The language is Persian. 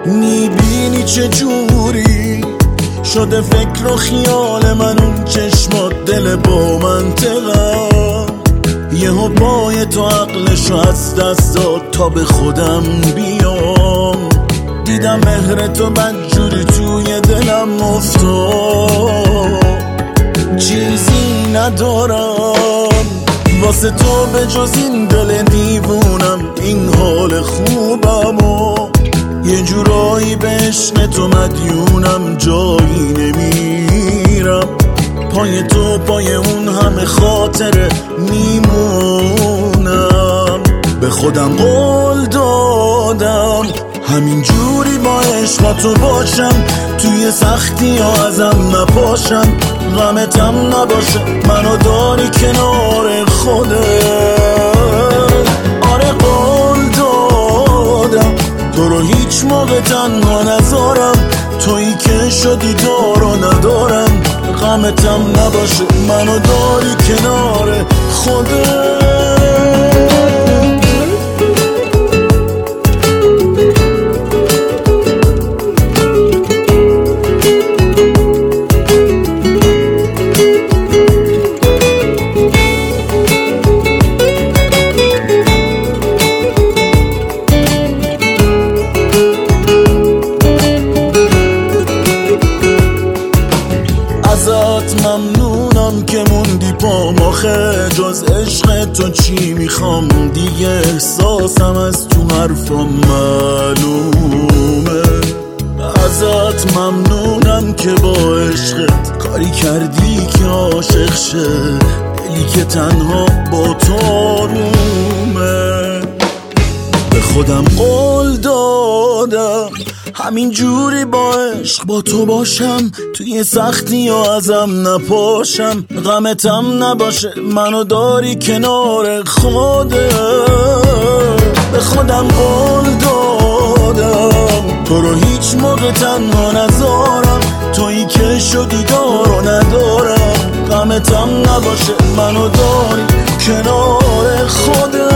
میبینی چه جوری شده فکر و خیال من، اون چشمات دل با منطقم، یهو پای تو عقلشو از دست داد تا به خودم بیام. دیدم مهر تو بدجوری توی دلم افتاد، چیزی ندارم واسه تو به جز این دل دیوونم، این حال خوبم و یه جورایی به عشق تو مدیونم، جایی نمیرم پای تو، پای اون همه خاطره میمونم. به خودم قول دادم همین جوری با عشق تو باشم، توی سختی ها ازم نپاشم، غمتم نباشه منو داری کنار خودت. آره قول دادم تو رو هیچ موقع تنها نذارم، تویی که شدی دارو ندارم، غمتم نباشه منو داری کنار خودت. ازت ممنونم که موندی پام، آخه جز عشق تو چی میخوام دیگه، احساسم از تو حرفام معلومه. ازت ممنونم که با عشقت کاری کردی که عاشق شه دلی که تنها با تو آرومه. به خودم قول دادم همین جوری با عشق با تو باشم، توی سختی ها ازم نپاشم، غمتم نباشه منو داری کنار خودت. به خودم قول دادم تو رو هیچ موقع تنها نذارم، تویی که شدی دارو ندارم، غمتم نباشه منو داری کنار خودت.